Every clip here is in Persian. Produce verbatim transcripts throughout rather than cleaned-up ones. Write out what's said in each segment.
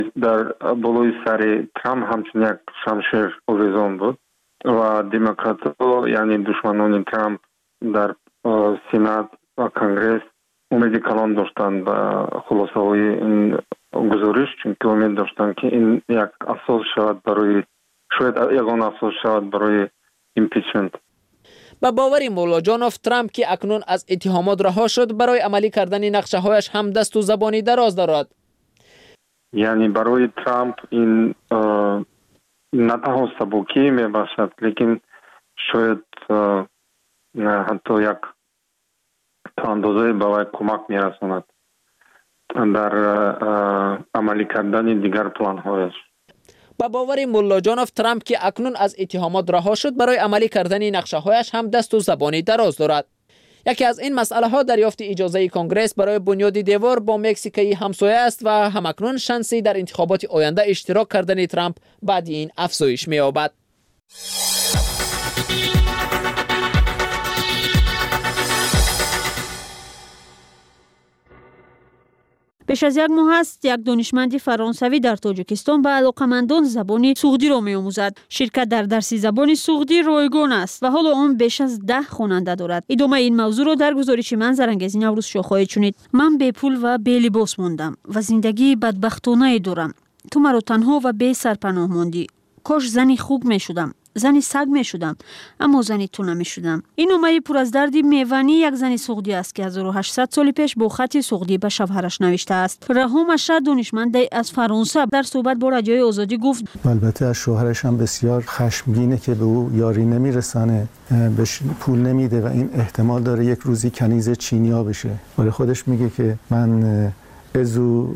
در بالای سر ترامپ همچون یک شمشیر آویزان بود و دموکرات‌ها یعنی دشمنان ترامپ در سنات و کنگرس امید کلان داشتند به خلاصه های این گزارش، چون که امید داشتند که این یک اساس شود برای شاید یگان اساس شود برای ایمپیچمنت. با باور مولا جانوف، ترامپ که اکنون از اتهامات رها شد برای عملی کردن نقشه هایش هم دست و زبانی دراز دارد. یعنی برای ترامپ این نه تنها سبکی می باشد، لیکن شاید حتی یک تا اندازه به وی کمک می رساند در عملی کردن دیگر پلان هایش. با باور مولا جانوف، ترامپ که اکنون از اتهامات رها شد برای عملی کردن نقشه هایش هم دست و زبانی دراز دارد. یکی از این مسئله ها دریافت اجازه کنگرس برای بنیاد دیوار با مکزیکی همسایه است و همکنون شانسی در انتخابات آینده اشتراک کردن ترامپ بعد این افزایش می یابد. بیش از یک ماه است یک دانشمند فرانسوی در تاجیکستان به علاقمندان زبان سوغدی را می‌آموزد. شرکت در درس زبان سوغدی رایگان است و حالا آن بیش از ده خواننده دارد. ادامه این موضوع را در گزارش من زرنگزی نوروز شاه خواهید شنید. من بی پول و بی لباس ماندم و زندگی بدبختانه دارم. تو مرا تنها و بی سرپناه ماندی. کاش زنی خوب می‌شدم. زنی سگ می شدم، اما زنی تو نمی شدم. این نامه پر از درد میوانی یک زن سوغدی است که هزار و هشتصد سال پیش با خط سوغدی به شوهرش نوشته است. رها مشهد دانشمند از فرانسه در صحبت با رادیوی آزادی گفت البته از شوهرش هم بسیار خشمگینه که به او یاری نمیرسانه، بهش پول نمیده و این احتمال داره یک روزی کنیز چینیا بشه. ولی خودش میگه که من ازو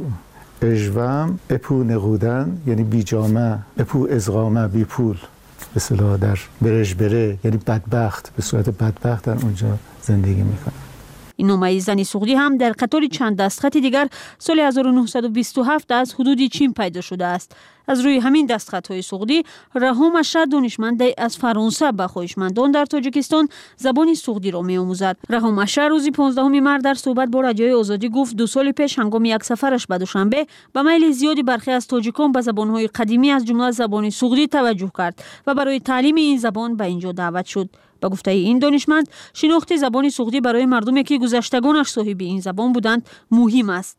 اجوام اپو نقودن یعنی بی جامه، اپو ازغامه بی پول، به اصطلاح در برش بره یعنی بدبخت، به صورت بدبخت در اونجا زندگی میکنه. این نامه زنی سوغدی هم در قطار چند دستخط دیگر سال هزار و نهصد و بیست و هفت از حدود چین پیدا شده است. از روی همین دستخط‌های سوغدی، رها مشهد دانشمند از فرانسه به خواهشمندان در تاجیکستان زبان سوغدی را می‌آموزد. رها مشهد روز پانزدهم مارس در صحبت با رادیوی آزادی گفت دو سال پیش هنگام یک سفرش به دوشنبه به میل زیادی برخی از تاجیکان به زبان‌های قدیمی از جمله زبان سوغدی توجه کرد و برای تعلیم این زبان به اینجا دعوت شد. با گفته این دانشمند، شناخت زبان سوغدی برای مردمی که گذشتگانش صاحب این زبان بودند مهم است.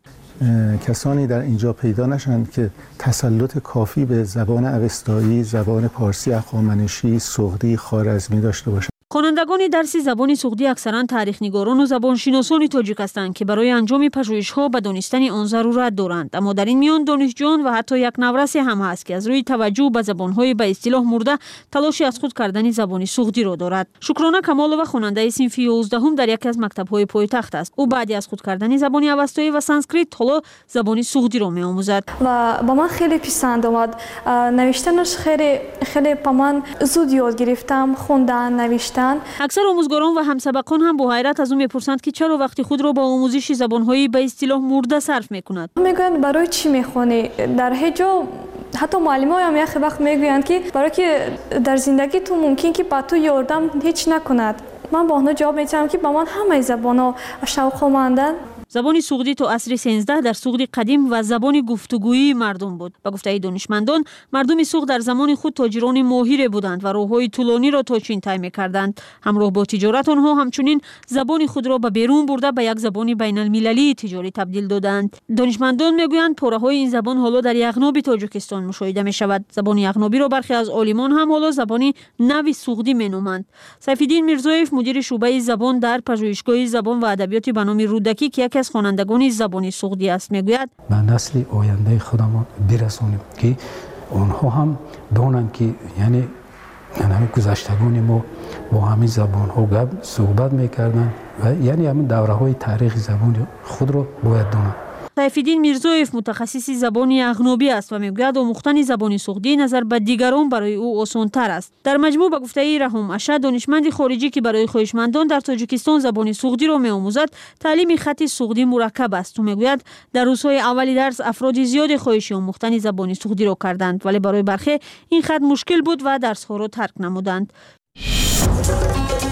کسانی در اینجا پیدا نشند که تسلط کافی به زبان اوستایی، زبان پارسی هخامنشی، سوغدی، خوارزمی داشته باشند. خوانندگان درس زبان سوغدی اکثرا تاریخ‌نگاران و زبانشناسان تاجیک هستند که برای انجام پژوهش‌ها به دانستن آن ضرورت دارند، اما در این میان دانشجویان و حتی یک نورس هم هست که از روی توجه به زبان‌های به اصطلاح مرده تلاشی از خود کردن زبان سوغدی را دارد. شکرانه کمالова خواننده صنف یازدهم در یکی از مکتب‌های پایتخت است. او بعد از خود کردن زبان اوستایی و سانسکریت حالا زبان سوغدی را می‌آموزد. و با من خیلی پسند آمد. نوشتنش خیلی خیلی با من زود یاد گرفتم، خوندن، نوشتن. اکثر آموزگاران و همسبقان هم با حیرت از او میپرسند که چرا وقتی خود را با آموزش زبان‌های به اصطلاح مرده صرف میکند. میگویند برای چی میخونی؟ در هیچ جا حتی معلم‌ها هم یک وقت میگویند که برای که در زندگی تو ممکن که با تو یاردم هیچ نکند. من با آنها جواب میدم که با من همه زبان‌ها شوق‌مندند. زبان سوغدی تا عصر سیزده در سوغد قدیم و زبان گفتگویی مردم بود. با گفته دانشمندان، مردم سوغد در زمان خود تاجران ماهر بودند و راه‌های طولانی را تا چین طی می‌کردند. همراه با تجارت آنها همچنین زبان خود را به بیرون برده به یک زبان بین‌المللی تجاری تبدیل دادند. دانشمندان میگویند پاره‌های این زبان حالا در یغناب تاجیکستان مشاهده می‌شود. زبان یغنابی را برخی از عالمان هم حالا زبان نو سوغدی می‌نامند. سیف‌الدین میرزایف مدیر شعبه زبان در پژوهشگاه زبان و ادبیات به نام رودکی که از خوانندگان زبان سوغدی است میگوید به نسل آینده خودمان برسانیم که آنها هم دانند که یعنی یعنی گذشتگان ما با همین زبان ها گپ صحبت میکردند و یعنی همین دوره های تاریخ زبان خود را باید دانند. سیف‌الدین میرزایف متخصص زبان یغنابی است و میگوید آموختن زبان سوغدی نظر به دیگران برای او آسان‌تر است. در مجموع به گفته رها مشهد دانشمند خارجی که برای خواهشمندان در تاجیکستان زبان سوغدی را می‌آموزد، تعلیم خط سوغدی مرکب است و میگوید در روزهای اولی درس افراد زیاد خواهش آموختن زبان سوغدی را کردند، ولی برای برخی این خط مشکل بود و درس‌ها را ترک نمودند.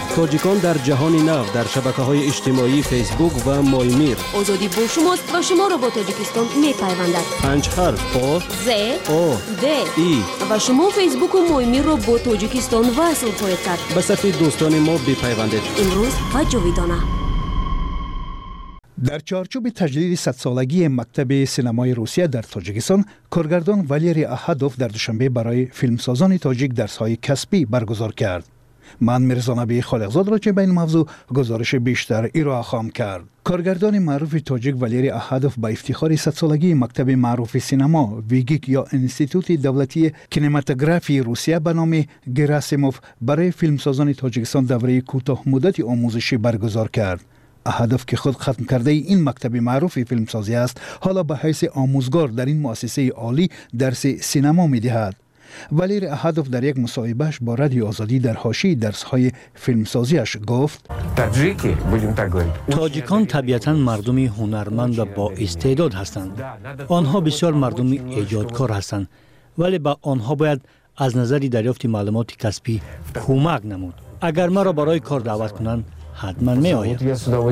تاجیکان در جهان نو در شبکه‌های اجتماعی فیسبوک و مایمیر. آزادی با شماست و شما را با تاجیکستان می‌پیوندد. پنج حرف آ ز او د ای و شما فیسبوک و مایمیر را با تاجیکستان وصل خواهید کرد. به صفحه دوستان ما بپیوندید. امروز و جاویدانه. در چارچوب تجدید صد سالگی مکتب سینمای روسیه در تاجیکستان، کارگردان والری احدوف در دوشنبه برای فیلمسازان تاجیک درس‌های کسبی برگزار کرد. من میرزا نبی خالقزاد را چه به این موضوع گزارش بیشتر ارائه خواهم کرد. کارگردان معروف تاجیک والری احدوف با افتخار صد سالگی مکتب معروف سینما ویگیک یا انستیتوت دولتی کینماتوگرافی روسیه به نام گراسیموف برای فیلمسازان تاجیکستان دوره کوتاه مدتی آموزشی برگزار کرد. احدوف که خود ختم کرده این مکتب معروف فیلمسازی است، حالا به حیث آموزگار در این مؤسسه عالی درس سینما می‌دهد. والری احدوف در یک مصاحبهش با رادیو آزادی در حاشیه درس‌های فیلمسازیش گفت: تاجیکان طبیعتاً مردمی هنرمند و با استعداد هستند. آنها بسیار مردمی ایجادکار هستند، ولی با آنها باید از نظر دریافت معلومات کسبی کمک نمود. اگر مرا برای کار دعوت کنند حتما می آید.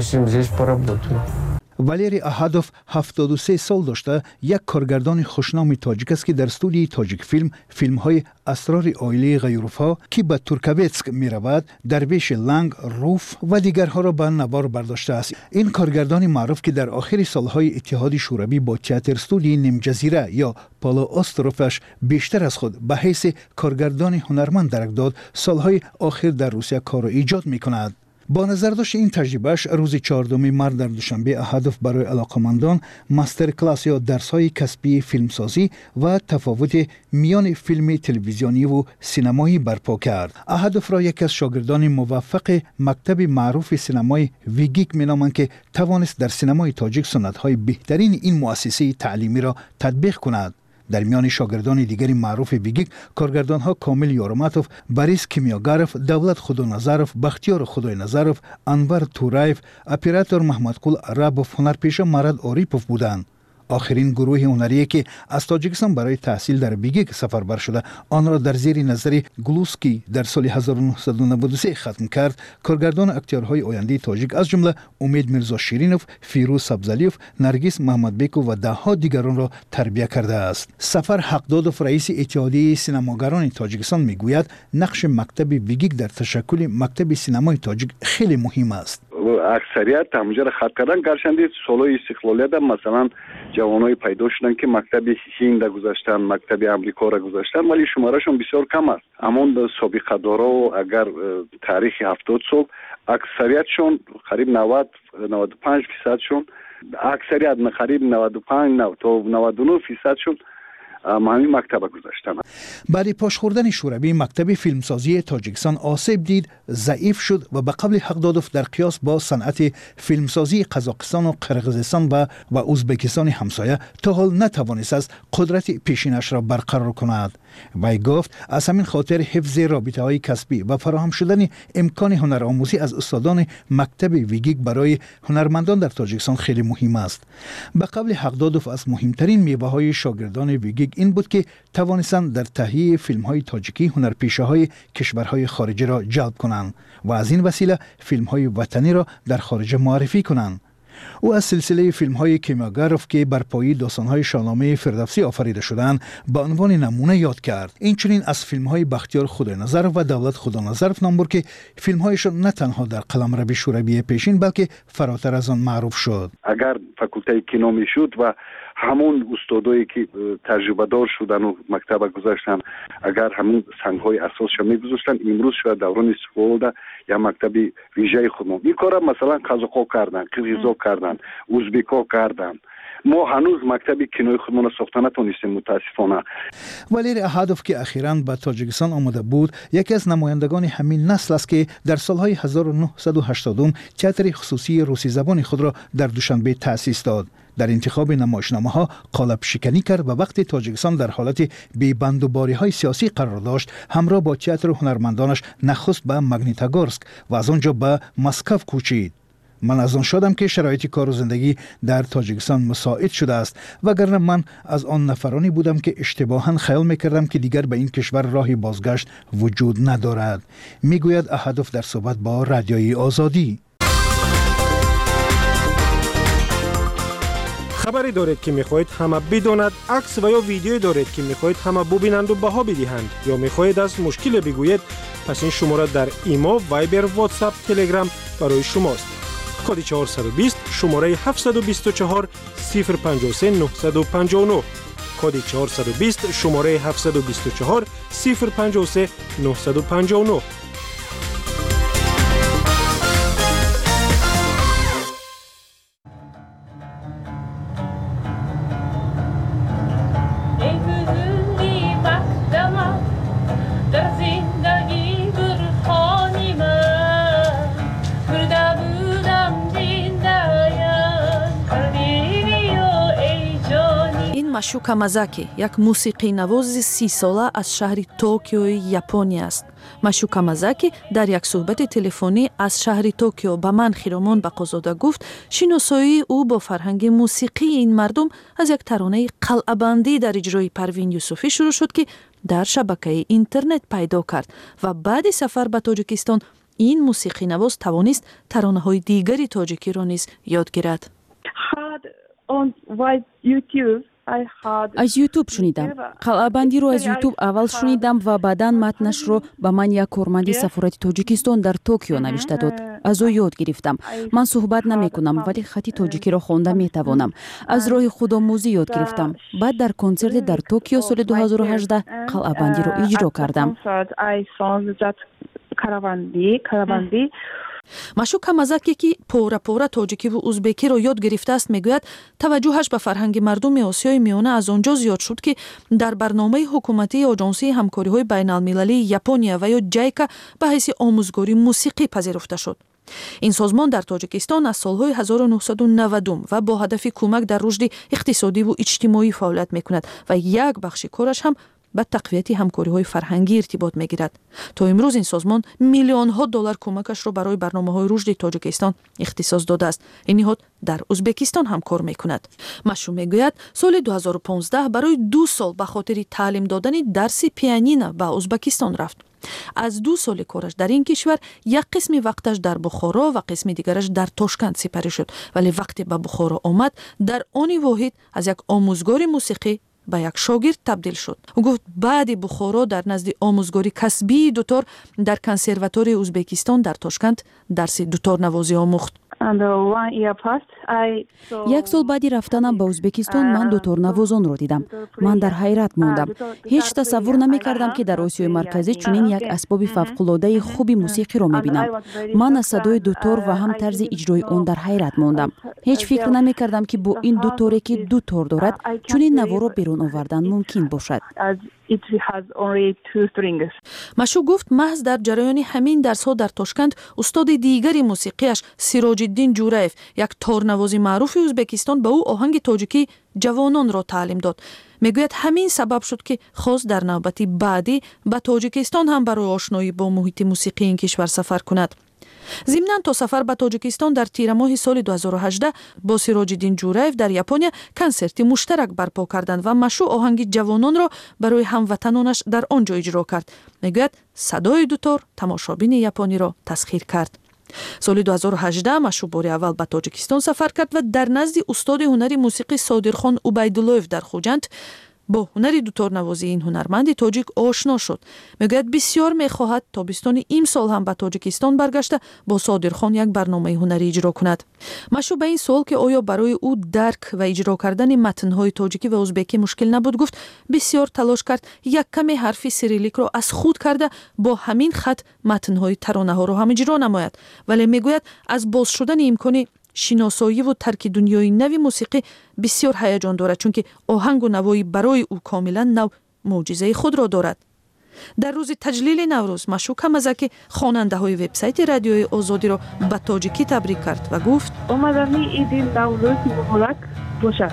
والری احدوف هفتاد و سه سال داشته یک کارگردان خوشنام تاجیک است که در استودیوی تاجیک فیلم فیلم های اسرار عائله غیورفا که به ترکویتسک می رود، درویش لنگ، روف و دیگرها را به نوار برداشته است. این کارگردان معروف که در آخر سالهای اتحاد شوروی با تئاتر استودیوی نیم جزیره یا پالا استروفش بیشتر از خود به حیث کارگردان هنرمند درک داد، سالهای آخر در روسیه کار و ایجاد می کند. با نظر داشت این تجربهش، روز چهاردهم مارس در دوشنبه احدوف برای علاقمندان ماستر کلاس یا درس‌های کسبی فیلمسازی و تفاوت میان فیلم تلویزیونی و سینمایی برپا کرد. احدوف را یکی از شاگردان موفق مکتب معروف سینمای ویگیک مینامند که توانست در سینمای تاجیک سنت‌های بهترین این مؤسسه تعلیمی را تطبیق کند. در میان شاگردان دیگری معروف ویگیک کارگردان‌ها کامل یارماتوف، باریس کیمیاگاروف، دولت خدانظرف، بختیار خداینظرف، انور تورایف، اپراتور محمدقول عربوف، هنرپیشه مراد اوریپوف بودند. آخرین گروه هنری که از تاجیکستان برای تحصیل در ویگیک سفربر شده آن را در زیر نظر گلوسکی در سال هزار و نهصد و نود و سه ختم کرد، کارگردان اکتورهای آینده تاجیک از جمله امید میرزا شیرینوف، فیروز سبزلیوف، نرگس محمدبیکو و دهها دیگران را تربیت کرده است. سفر حقدادوف رئیس اتحادیه سینماگران تاجیکستان میگوید نقش مکتب ویگیک در تشکل مکتب سینمای تاجیک خیلی مهم است. اکثریت همونجا را خط کردن، گرچند سالهای استقلالیت مثلا جوانای پیدا شدن که مکتب هند را گذاشتن، مکتب امریکا را گذاشتن، ولی شمارشون بسیار کم است. اما سابقه دارا اگر تاریخ هفتاد سال اکثریتشون قریب نود نود و پنج فیصدشون، اکثریت قریب نود و پنج تا نود و نه فیصدشون همین مکتب گذاشتن. بعد پاش خوردن شوروی مکتب فیلمسازی تاجیکستان آسیب دید، ضعیف شد و به قول حقدادوف در قیاس با صنعت فیلمسازی قزاقستان و قرقیزستان و و ازبکستان همسایه تا حال نتوانست از قدرت پیشینش را برقرار کند. وی گفت از همین خاطر حفظ رابطه های کسبی و فراهم شدن امکان هنرآموزی از استادان مکتب ویگیک برای هنرمندان در تاجیکستان خیلی مهم است. به قول حقدادوف از مهمترین میوه های شاگردان ویگیک این بود که توانستند در تهیه فیلم های تاجیکی هنرپیشه های کشورهای خارجی را جلب کنند و از این وسیله فیلم های وطنی را در خارج معرفی کنند. او از سلسله فیلم های کیمیاگاروف که بر پایه داستان های شاهنامه فردوسی آفریده شدند به عنوان نمونه یاد کرد. این چنین از فیلم های بختیار خداینظرف و دولت خدانظرف نام برد که فیلم هایشان نه تنها در قلمرو شوروی پیشین بلکه فراتر از آن معروف شد. اگر فاکولته کینو میشد و همون استادایی که تجربه دار شدن و مکتب گذاشتن اگر همون سنگ های اساسش میگذاشتن، امروز شاید دوران استقلال یا مکتب ویژه خودمون این کارا مثلا قزاق‌ها کردن، قرقیز‌ها کردن، ازبک‌ها کردن. ما هنوز مکتب کینوی خودمون را ساخته نتونستیم متاسفانه. والری احدوف که اخیراً به تاجیکستان آمده بود یکی از نمایندگان همین نسل است که در سالهای هزار و نهصد و هشتاد تئاتر خصوصی روسی زبان خود را در دوشنبه تأسیس داد. در انتخاب نمایشنامه ها قالب شکنی کرد و وقتی تاجیکستان در حالت بی‌بندوباری های سیاسی قرار داشت همراه با تئاتر هنرمندانش نخست به ماگنیتوگورسک و از آنجا به مسکو کوچید. من از آن شدم که شرایط کار و زندگی در تاجیکستان مساعد شده است، وگرنه من از آن نفرانی بودم که اشتباها خیال میکردم که دیگر به این کشور راهی بازگشت وجود ندارد. میگوید احدف در صحبت با رادیوی آزادی. خبری دارید که میخواهید همه بداند، عکس و یا ویدیویی دارید که میخواهید همه ببینند و بها بدهند، یا میخواهید از مشکل بگویید، پس این شماره در ایما، وایبر، واتساپ، تلگرام برای شماست. کد چهارصد و بیست شماره هفتصد و بیست و چهار صفر پنجاه و سه نهصد و پنجاه و نه. کد چهارصد و بیست شماره هفتصد و بیست و چهار صفر پنجاه و سه نهصد و پنجاه و نه. Машука Мазаки, як мусиқинавози си сола аз шаҳри Токиои Япония аст. Машука Мазаки дар як суҳбати телефонӣ аз шаҳри Токио ба ман Хиромон Бақозода гуфт, шиносоии ӯ бо фарҳанги мусиқии ин мардум аз як таронаи қалъабандӣ дар иҷрои Парвин Юсуфӣ шурӯъ шуд, ки дар шабакаи интернет пайдо кард ва баъди сафар ба Тоҷикистон ин мусиқинавоз тавонист таронаҳои дигари тоҷикиро низ ёд гирад. аз ютуб шунидам. қалъабандиро аз ютуб аввал шунидам ва баъдан матнашро ба ман як корманди сафорати Тоҷикистон дар Токио навишта дод. аз ӯ ёд гирифтам. ман суҳбат намекунам, вале хати тоҷикиро хонда метавонам. аз роҳи худомӯзӣ ёд гирифтам. баъд дар консерте дар Токио соли дуҳазору ҳаждаҳ қалъабандиро иҷро кардам. Машука Мазаки, ки пора-пора тоҷикиву узбекиро ёд гирифтааст, мегӯяд таваҷҷӯҳаш ба фарҳанги мардуми Осиёи миёна аз он ҷо зиёд шуд, ки дар барномаи ҳукуматии Оҷонсии ҳамкориҳои байналмилалии Япония ва ё ҷайка ба ҳайси омӯзгори мусиқӣ пазируфта шуд. ин созмон дар Тоҷикистон аз солҳои ҳазору нуҳсаду навадум ва бо ҳадафи кӯмак дар рушди иқтисодиву иҷтимоӣ фаъолият мекунад ва як бахши кораш ҳам ба тақвияти ҳамкориҳои фарҳангӣ иртибот мегирад. то имрӯз ин созмон миллионҳо доллар кӯмакашро барои барномаҳои рушди Тоҷикистон ихтисос додааст. ин ниҳод дар Узбекистон ҳам кор мекунад. Машу мегӯяд, соли дуҳазору понздаҳ барои ду сол ба хотири таълим додани дарси пианино ба Узбекистон рафт. аз ду соли кораш дар ин кишвар як қисми вақташ дар Бухоро ва қисми дигараш дар Тошканд сипарӣ шуд, вале вақте ба Бухоро омад, дар они воҳид аз як омӯзгори мусиқӣ ба як шогирд табдил шуд. ӯ гуфт баъди Бухоро дар назди омӯзгори касбии дутор дар консерваторияи Узбекистон дар Тошканд дарси дуторнавозӣ омӯхт. як сол баъди рафтанам ба Узбекистон ман дуторнавозонро дидам. ман дар ҳайрат мондам. ҳеҷ тасаввур намекардам, ки дар Осиёи Марказӣ чунин як асбоби фавқулодаи хуби мусиқиро мебинам. ман аз садои дутор ва ҳам тарзи иҷрои он дар ҳайрат мондам. ҳеҷ фикр намекардам, ки бо ин дуторе, ки ду тор дорад, чунин наворо берун овардан мумкин бошад. Машу гуфт, маҳз дар ҷараёни ҳамин дарсҳо дар Тошканд устоди дигари мусиқиаш Сироҷиддин Ҷураев, як торнавози маъруфи Узбекистон, ба ӯ оҳанги тоҷикии ҷавононро таълим дод. мегӯяд ҳамин сабаб шуд, ки хост дар навбати баъдӣ ба Тоҷикистон ҳам барои ошноӣ бо муҳити мусиқии ин кишвар сафар кунад. зимнан то сафар ба Тоҷикистон дар тирамоҳи соли дуҳазору ҳаждаҳ бо Сироҷиддин Ҷураев дар Япония консерти муштарак барпо карданд ва Машу оҳанги ҷавононро барои ҳамватанонаш дар он ҷо иҷро кард. мегӯяд садои дутор тамошобини япониро тасхир кард. соли дуҳазору ҳаждаҳ Машу бори аввал ба Тоҷикистон сафар кард ва дар назди устоди ҳунари мусиқӣ Содирхон Убайдуллоев дар Хуҷанд бо ҳунари дуторнавозии ин ҳунарманди тоҷик ошно шуд. мегӯяд бисёр мехоҳад тобистони имсол ҳам ба Тоҷикистон баргашта бо Содирхон як барномаи ҳунарӣ иҷро кунад. Машу ба ин суол, ки оё барои ӯ дарк ва иҷро кардани матнҳои тоҷикӣ ва узбекӣ мушкил набуд, гуфт бисёр талош кард як каме ҳарфи сириликро аз худ карда бо ҳамин хат матнҳои таронаҳоро ҳам иҷро намояд. вале мегӯяд аз боз шудани имкони шиносоиву тарки дунёи нави мусиқӣ бисёр ҳаяҷон дорад, чунки оҳангу навои барои ӯ комилан нав мӯъҷизаи худро дорад. дар рӯзи таҷлили Наврӯз Машука Мазаки хонандаҳои вебсайти радиои Озодиро ба тоҷикӣ табрик кард ва гуфт: омадани иди Наврӯз муборак бошад.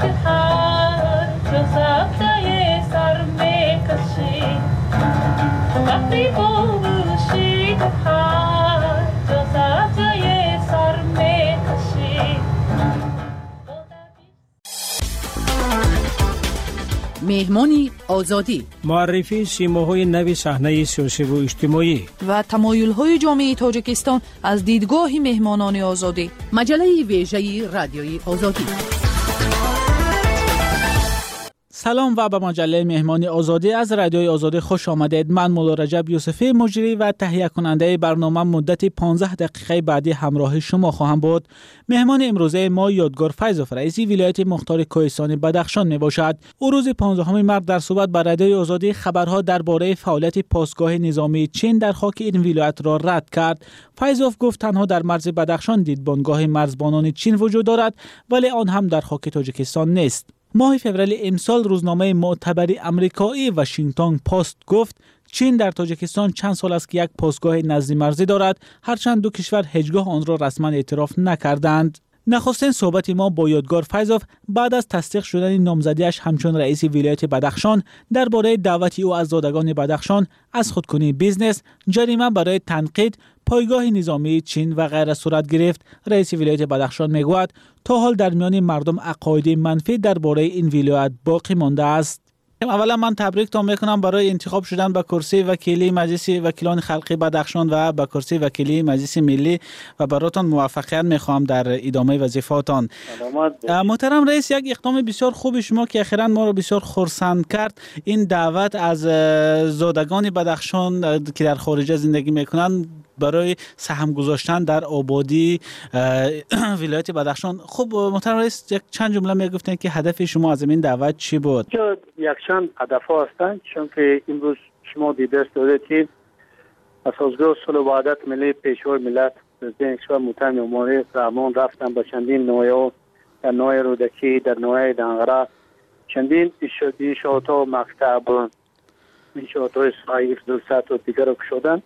مهمانی آزادی، معرفی سیماهای نوی صحنه سیاسی و اجتماعی و تمایل‌های جامعه تاجیکستان از دیدگاه مهمانان آزادی. مجله ویژه رادیوی آزادی. سلام و به مجله مهمانی آزادی از رادیوی آزادی خوش آمدید. من مولا رجب یوسفی مجری و تهیه کننده برنامه مدت پانزده دقیقه بعدی همراه شما خواهم بود. مهمان امروزه ما یادگار فیضوف رئیس ولایت مختار کوهستان بدخشان می باشد. او روز پانزدهم مارس در صحبت با رادیوی آزادی خبرها درباره فعالیت پاسگاه نظامی چین در خاک این ولایت را رد کرد. فیضوف گفت تنها در مرز بدخشان دیدبانگاه مرزبانان چین وجود دارد ولی آن هم در خاک تاجیکستان نیست. ماه فوریه امسال روزنامه معتبر آمریکایی واشنگتن پست گفت چین در تاجیکستان چند سال است که یک پاسگاه نزدی مرزی دارد، هرچند دو کشور هیچگاه آن را رسما اعتراف نکردند. نخستین صحبت ما با یادگار فیضوف بعد از تصدیق شدن نامزدیش همچون رئیس ولایت بدخشان درباره دعوت او از زادگان بدخشان از خودکنی بیزنس، جریمه برای تنقید، پایگاه نظامی چین و غیره صورت گرفت. رئیس ولایت بدخشان میگوید تا حال در میان مردم عقاید منفی درباره این ولایت باقی مانده است. اولا من تبریکتان میکنم برای انتخاب شدن به کرسی وکیلی مجلس وکیلان خلقی بدخشان و به کرسی وکیلی مجلس ملی و براتون موفقیت میخوام در ادامه وظیفه‌تان. محترم رئیس، یک اقدام بسیار خوب شما که اخیراً ما رو بسیار خرسند کرد، این دعوت از زادگان بدخشان که در خارج زندگی میکنن برای سهم گذاشتن در آبادی ولایت بدخشان. خب محترم رئیس، یک چند جمله میگفتن که هدف شما از این دعوت چی بود؟ یک چند هدف ها هستند، چون که امروز شما دیده دارید که اساسگاه صلح و وحدت ملی پیشوای ملت پرزیدنت کشور محترم امام رحمان رفتن به چندین نوعه در نوعه رودکی، در نوعه دنغره، چندین انشاءات ها، مکتب، انشاءات های صحیح درست و دیگر رو کشودن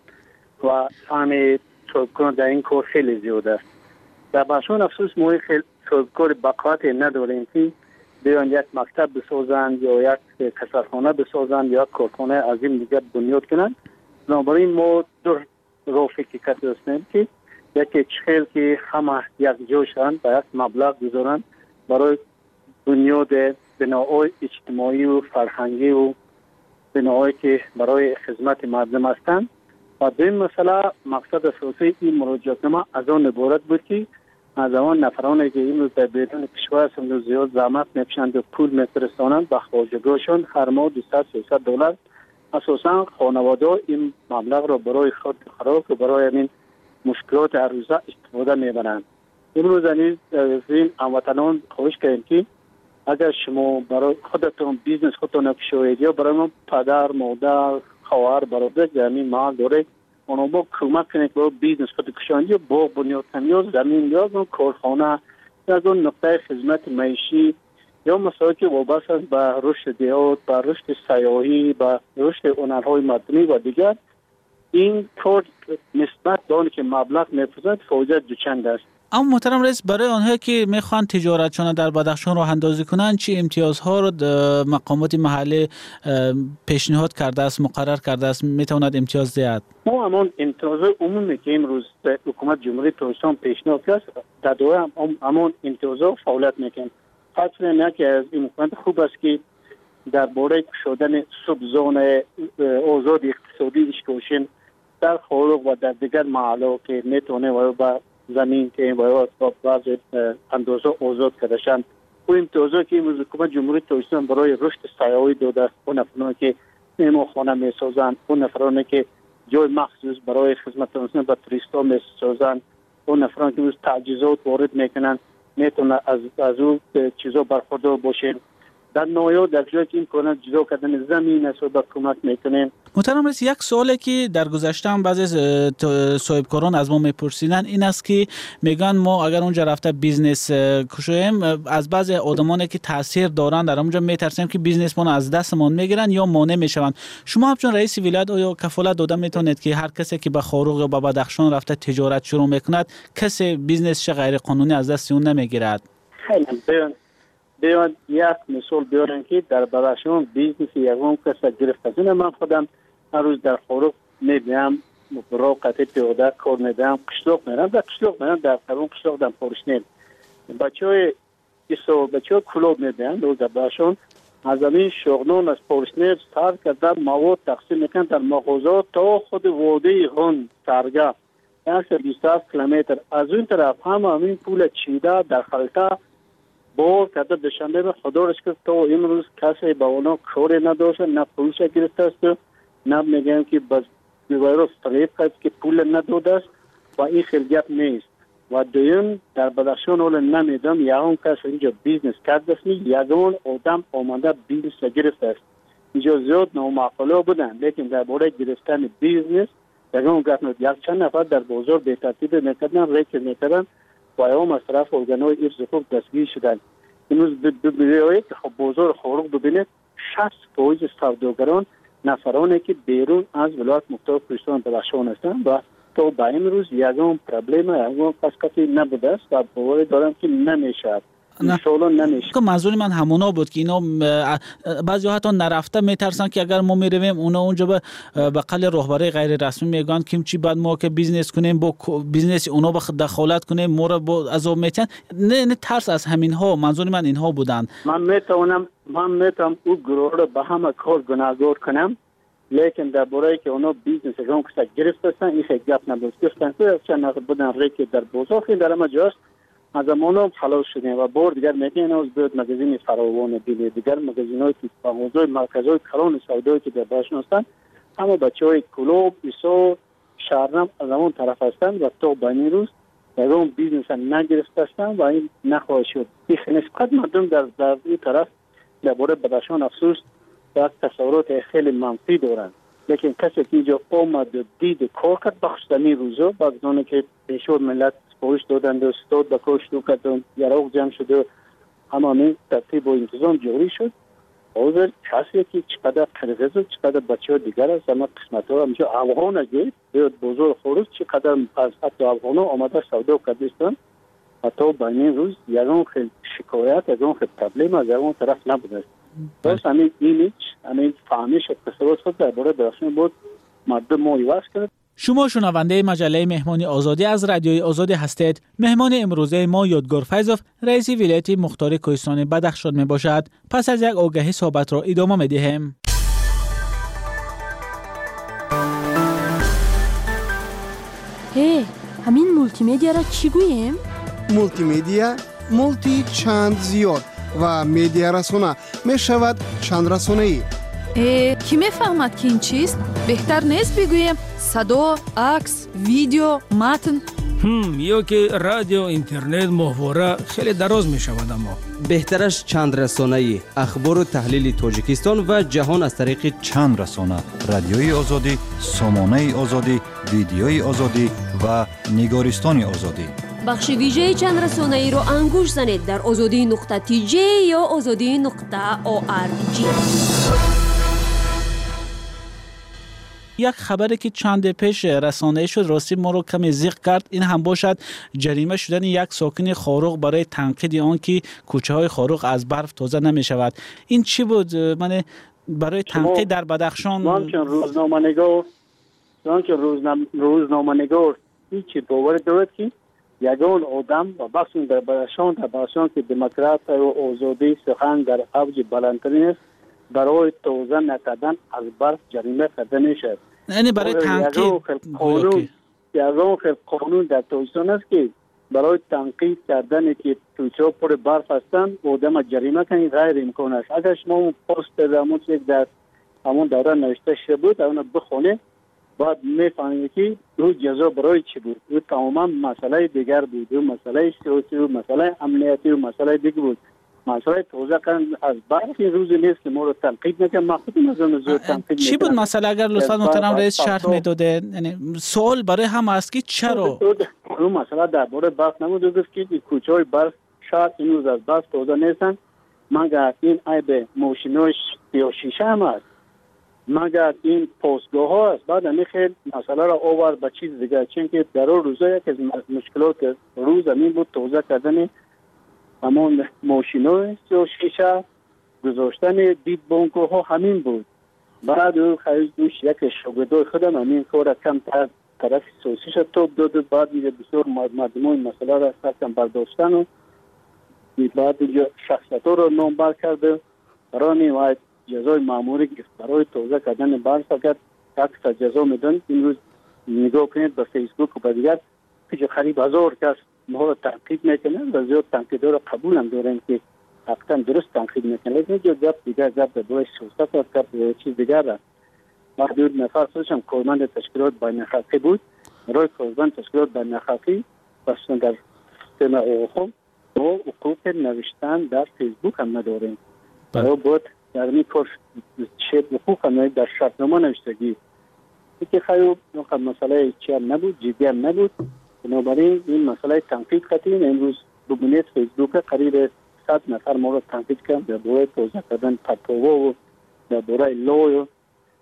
و سهم صاحبکار در این کار خیلی زیاد است. در بدخشان افسوس ما خیلی صاحبکار بقایت نداریم که بیان یک مکتب بسازند یا یک کسرخانه بسازند یا یک کارخانه از این دیگر بنیاد کنند. بنابراین ما دو راه فکر کرده هستیم که یکی چخیل که همه یک جای شوند و یک مبلغ بذارند برای بنیاد بناهای اجتماعی و فرهنگی و بناهایی که برای خدمت مردم هستند. و دویم مسئله مقصد اساسی این مراجعتنامه از آن عبارت بود که از آن نفرانی که این روز در بیرون کشور هستند زیاد زحمت میکشند و پول میفرستانند به خواجگاهشان هر ماه دویست سیصد دلار اساسا خانواده این مبلغ را برای خود خوراک و برای این مشکلات هر روزه استفاده میبرند. امروز از این هموطنان خواهش کردیم که اگر شما برای خودتون بیزنس خودتون بشوید یا برای ما پدر، مادر، خواهر، برادر زمین مال داره، اونا با کمک کنید با بیزنس خود کشاندی یا با بنیاد یا زمین یا کارخانه یا اون نقطه خدمت معیشی یا مسائلی که وابسته است به رشد دیهات، به رشد سیاحی، به رشد هنرهای مدنی و دیگر، این کار نسبت به آنی که مبلغ می‌پردازد فایده دوچند است. اما محترم رئیس، برای آنها که میخوان تجارتشان در بدخشان راه اندازی کنند چه امتیازها رو مقامات محلی پیشنهاد کرده است، مقرر کرده است، میتواند امتیاز دهد؟ ما همون امتیاز عمومی که امروز حکومت جمهوری تاجیکستان پیشنهاد کرد در دوره همون امتیازها فعالیت میکنیم. خاطر اینه که از این حکومت خوب است که درباره شدن سبزون آزاد اقتصادی اشکوشن در خارج و در دیگر محلات که میتونه و با زمین که باید با بعض اندازه آزاد کردشن و امتیازها که امروز حکومت جمهوری تاجیکستان برای رشد سیاحی داده است، اون نفرانی که مهمانخانه میسازند، اون نفرانی که جای مخصوص برای خدمت رسانی به توریستا میسازند، اون نفرانی که امروز تجهیزات وارد میکنند میتونه از از اون چیزا برخوردار باشن. در نوعی در جایی که امکانات جدا کردن زمین است و با کمک میکنیم. محترم رئیس، یک سوالی که در گذشته هم بعضی صاحبکاران از ما میپرسیدن این است که میگن ما اگر اونجا رفته بیزنس کشویم از بعضی آدمانی که تاثیر دارن در اونجا میترسیم که بیزنس ما از دستمون میگیرن یا مانع میشوند. شما همچون رئیس ولایت آیا کفالت داده میتونید که هر کسی که به خاروق یا به بدخشان رفته تجارت شروع میکند کسی بیزنسش غیر قانونی از دست اون نمیگیرد؟ خیلی بیان یک مثال بیارن که در براشون بیزنس یکم کس گرفتن. من خودم هر روز در خورق میبینم برای قطع پیاده کار میدم، قشلاق میرم در قشلاق میرم در قرون قشلاق دم پرشنیم بچه های ایسا بچه های کلوب میبینم روز در براشون از این شغلون از پرشنیم سر کردن مواد تقسیم میکن در مغازات تا خود واده غن سرگاه یک سر بیست هفت کیلومتر. از اون طرف هم همین پول چیده در خلطه بار کرده دشنبه به خدا رش کرد تا امروز کسی با اونا کاری نداشته، نه پولش گرفته است، نه میگن که بس بیوایرو فریب کرد که پول نداده است و این خیلی نیست. و دویم در بدخشان اول نمیدم یکم کس اینجا بیزنس کرده است، یکم آدم آمده بیزنس گرفته است. اینجا زیاد نامعقوله بودن، لیکن در باره گرفتن بیزنس یکم گفتند یک چند نفر در بازار به ترتیب میکردن، ریک میکردن و ایام از طرف ارگانهای ارز خوب دستگیر شدن. امروز ببینید که خب بازار خورق ببینید شصت فیصد سوداگران نفرانی که بیرون از ولایت مختار کوهستان بدخشان هستند و تا به امروز یکم پرابلم یکم پس کسی نبوده است و باور دارم که نمیشه. انشالله نمیشه. که منظور من همونا بود که اینا بعضی حتی نرفته میترسن که اگر ما میرویم اونا اونجا به بقل رهبری غیر رسمی میگن که چی بعد ما که بیزنس کنیم با بیزنس اونا به دخالت کنیم ما رو با عذاب میتن. نه نه ترس از همین ها. منظور من اینها بودن. من میتونم من میتونم او گروه رو به همه کار گناهگار کنم، لیکن در باره که اونا بیزنس اگرام کسا گرفتن این خیلی گپ نبود گفتن که چند بودن ریکی در بازار خیلی در همه جاست از امانو خلاص شدیم و بار دیگر میگن از بیاد مگزین فراوان دیگه دیگر مگزین های که موضوع مرکز های کلان سودایی که در باشن هستن همه بچه های کلوب ایسا شهرنم از همون طرف هستن و تا بینی روز در اون بیزنس نگرفته هستن و این نخواهد شد. این نسبت مردم در, در این طرف در باره بدخشان افسوس در تصورات خیلی منفی دارن، لیکن کسی که اینجا آمد و دید کار کرد بخشتنی روزا بعد که پیشور ملت سپارش دادند و استاد به کار شروع کرد و یراق جمع شد و همه ترتیب و انتظام جاری شد. حاضر کسی که چقدر قرغز و چقدر بچه ها دیگر است همه قسمت ها همجا افغان اگه بیاد بزرگ خورد چقدر از حتی افغان ها آمده سودا کردستان حتی بین روز یکم خیلی شکایت یکم خیلی پرابلم از یکم طرف نبوده است. بس همین ایمیج همین فهمیش اقتصاد خود در باره درخشان بود مردم ما ایواز کرد. شما شنونده مجله مهمانی آزادی از رادیوی آزادی هستید. مهمان امروزه ما یادگار فیضوف رئیس ولایت مختار کوهستان بدخشان می باشد. پس از یک آگهی صحبت را ادامه می دهیم. هی همین مولتی میدیا را چی گوییم؟ مولتی میدیا مولتی چند زیاد و میدیا رسانه می شود چند رسانه ای. کی میفهمد که این چیست؟ بهتر نیست بگویم صدا، عکس، ویدیو، متن؟ هم یا که رادیو، اینترنت، محتوا خیلی دراز می شود. اما بهترش چند رسانه‌ای اخبار و تحلیل تاجیکستان و جهان از طریق چند رسانه: رادیوی آزادی، سامانه آزادی، ویدیوی آزادی و نگارستان آزادی. بخش ویژه چند رسانه‌ای رو انگوش زنید در آزادی نقطه تی جی یا آزادی نقطه او آر جی. یک خبری که چند پیش رسانه‌ای شد راستی ما رو کمی زیق کرد. این هم باشد جریمه شدن یک ساکن خاروق برای تنقید آن که کوچه های خاروق از برف تازه نمی شود. این چی بود؟ من برای تنقید در بدخشان من چون روزنامه‌نگار من چون روزنامه روزنامه‌نگار هیچ باور دارد که یگان آدم و بخشون در بدخشان در بدخشان که دموکرات و آزادی سخن در اوج بلندترین است برای توزیع نکردن از برف جریمه کرده میشد. یعنی برای تنقید قانون یگان خیلی قانون در تویستان است که برای تنقید کردن که تویچه پر برف هستند آدم جریمه کنید غیر امکان است. اگر شما اون پست درمون یک در همون دوره نوشته شده بود اون بخونه بعد میفهمید که او جزا برای چی بود. او تماما مسئله دیگر بود. او مسئله سیاسی و مسئله امنیتی و مسئله دیگر بود. مسئله توزیع کردن از برف این روزی نیست که ما رو تنقید نکنم. من خودم از اون زود تنقید چی بود مسئله اگر لطفا محترم رئیس شرح میداده؟ یعنی سوال برای هم است که چرا اون مسئله درباره برف نمود گفت که کوچه های برف شاید این روز از برف توزیع نیستن مگر این عیب ماشیناش یا شیشه هم است مگر این پستگاه ها است. بعد همین خیلی مسئله را آورد به چیز دیگر چون که در اون روزا یک از مشکلات روز همین بود توزیع کردن همون ماشینای شیشه گذاشتن دید بانکو ها همین بود. بعد او خیلی دوش یک شاگردای خودم همین کار کم تر طرف سوسیش توپ داد. بعد میگه بسیار مردمای مسئله را سرکم برداشتن و بعد اینجا شخصیت رو نامبر کرده. برای باید جزای معمولی برای توضیح کردن برس کرد. یک جزا میدن. این روز نگاه کنید به فیسبوک و به دیگر که قریب هزار کس ما رو تنقید میکنن و زیاد تنقیدها رو قبول هم دارن که حقیقتا درست تنقید میکنن. لیکن اینجا گپ دیگر گپ به برای سیاست و گپ چیز دیگر است. محدود نفر خودشم کارمند تشکیلات بین‌الخلقی بود. برای کارمند تشکیلات بین‌الخلقی بسیار در سیستم اوخم ما حقوق نوشتن در فیسبوک هم نداریم. برای بود در این کار شد حقوق هم در شرطنامه نوشتگی که خیلی مسئله چی هم نبود، جدی هم نبود. بنابراین این مسئله تنقید خطین امروز ببینید فیسبوک قریب صد نفر ما رو تنقید کرد در دوره توضیح کردن پتووا و در دوره لوی و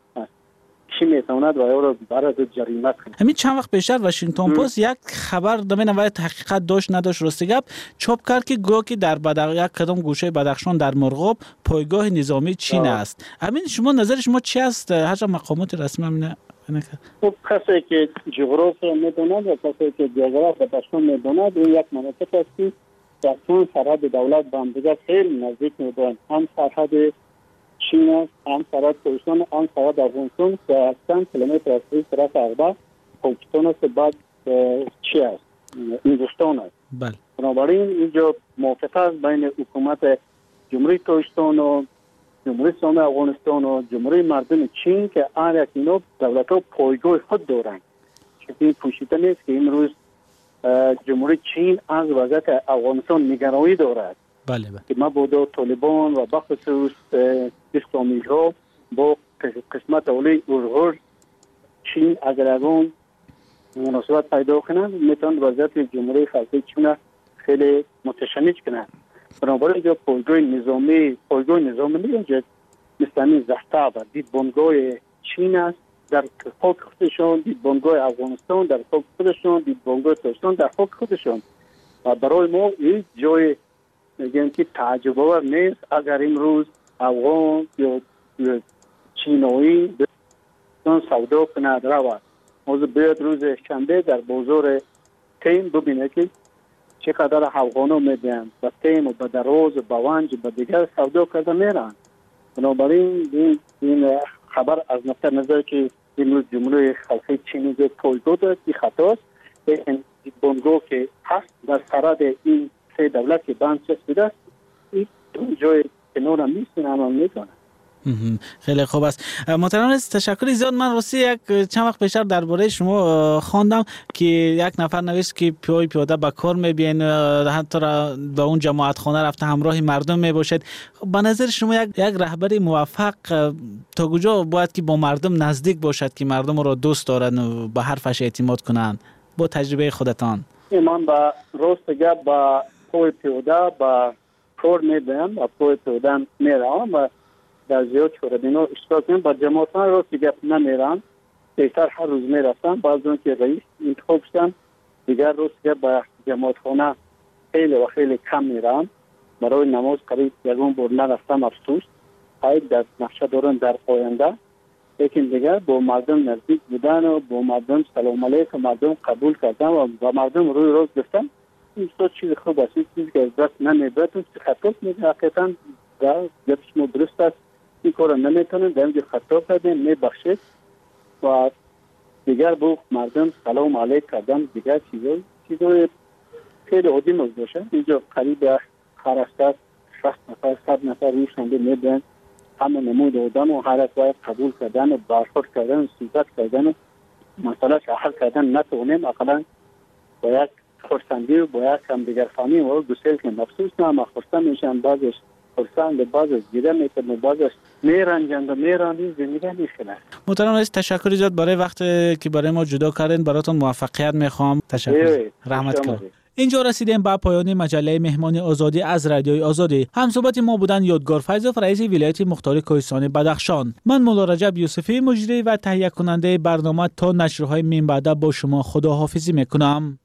چی میتواند و یا رو برای جریمه کنید. همین چند وقت پیشتر واشنگتن پست یک خبر دمین وای تحقیقات داشت نداشت راستی گپ چاپ کرد که گویا که در بدخ یک کدام گوشه بدخشان در مرغاب پایگاه نظامی چین است. همین شما نظر شما چی است؟ هر مقامات رسمی همینه خب کسی که جغرافیا میدوند و کسی که جغرافیا بدخشان میدوند این یک مناطق است که در چون سرحد دولت با هم دیگر خیلی نزدیک میدوند. هم سرحد چین است، هم سرحد کوهستان، هم سرحد افغانستان که چند کیلومتر از این طرف عقبه پاکستان است. بعد چی است؟ هندوستان است. بله. بنابراین اینجا موافقت است بین حکومت جمهوری کوهستان و جمهوری اسلامی افغانستان و جمهوری مردم چین که هر یک اینا دولت ها پایگاه خود دارند. چون این پوشیده نیست که این روز جمهوری چین از وضعیت افغانستان نگرانی دارد. بله بله. که مبادا طالبان و بخصوص اسلامی ها با قسمت اولی اورهر چین اگر اون مناسبت پیدا کنند میتوان وضعیت جمهوری خلقی چین خیلی متشنج کنند. بنابراین اینجا پایگاه نظامی پایگاه نظامی اینجا مثل زحته و دید بانگاه چین است در خاک خودشان، دید بانگاه افغانستان در خاک خودشان، دید بانگاه تاجیکستان در خاک خودشان. و برای ما این جای میگن که تعجب آور نیست اگر امروز افغان یا چینایی بسیار سودا کند رود. موضوع بیاد روز شنبه در بازار تیم ببینه که چقدر افغانا میدن و تیم و به دراز و به ونج و به دیگر سودا کرده میرن. بنابراین این, این خبر از نقطه نظر که امروز جمهوری خلقی چینی پایگاه دارد این خطاست. این بانگاه که هست در سرحد این سه دولت که بند چسبیده است این جای کنار هم نیست این هم میتونه. خیلی خوب است. محترم رئیس تشکر زیاد. من راستی یک چند وقت پیشتر درباره شما خواندم که یک نفر نوشت که پای پیاده به کار میبین حتی به اون جماعت خانه رفته همراه مردم میباشد. به نظر شما یک یک رهبر موفق تا کجا باید که با مردم نزدیک باشد که مردم را دوست دارن و به حرفش اعتماد کنند با تجربه خودتان؟ من با راست گپ با پای پیاده با کار میبینم و پای پیاده میرم و در زیاد شوربینا اشتراک کنم. با جماعتان راستی گپ نمیرم. بیشتر هر روز میرفتم. بعض اون که رئیس انتخاب شدم دیگر روز گپ با جماعتخانه خیلی و خیلی کم میرم. برای نماز قریب یکون بار نرفتم افسوس. خیلی در نقشه دارن در آینده. لیکن دیگر با مردم نزدیک بودن و با مردم سلام علیکم مردم قبول کردن و با مردم روی روز گفتن این تو چیز خوب است. چیزی که از دست نمیبرد تو خطاست میگه حقیقتا در گپش ما درست است. این کار نمیتونن در اینجا خطا کردن میبخشید و دیگر با مردم سلام علیک کردن دیگر چیزای چیزای خیلی عادی موضوعه. اینجا قریب هر هفته شصت نفر صد نفر روشنده میدن همه نمود آدم و هر باید قبول کردن و برخورد کردن و صحبت کردن و مسئله حل کردن نتونیم اقلا با یک خرسندی و با یک هم دیگر فهمی و گسیل که مفسوس نه اما خرسند میشن بعضش خرسند بعضش گیره میکنن و بعضش میرنجند و میرانید زندگی میخیلن. محترم رئیس تشکر زیاد برای وقت که برای ما جدا کردین. براتون موفقیت میخوام. تشکر. رحمت کنم. اینجا رسیدیم به پایان مجله مهمان آزادی از رادیوی آزادی. همصحبت ما بودن یادگار فیضوف رئیس ولایت مختار کوهستان بدخشان. من مولا رجب یوسفی مجری و تهیه کننده برنامه تا نشرهای من بعد با شما خداحافظی میکنم.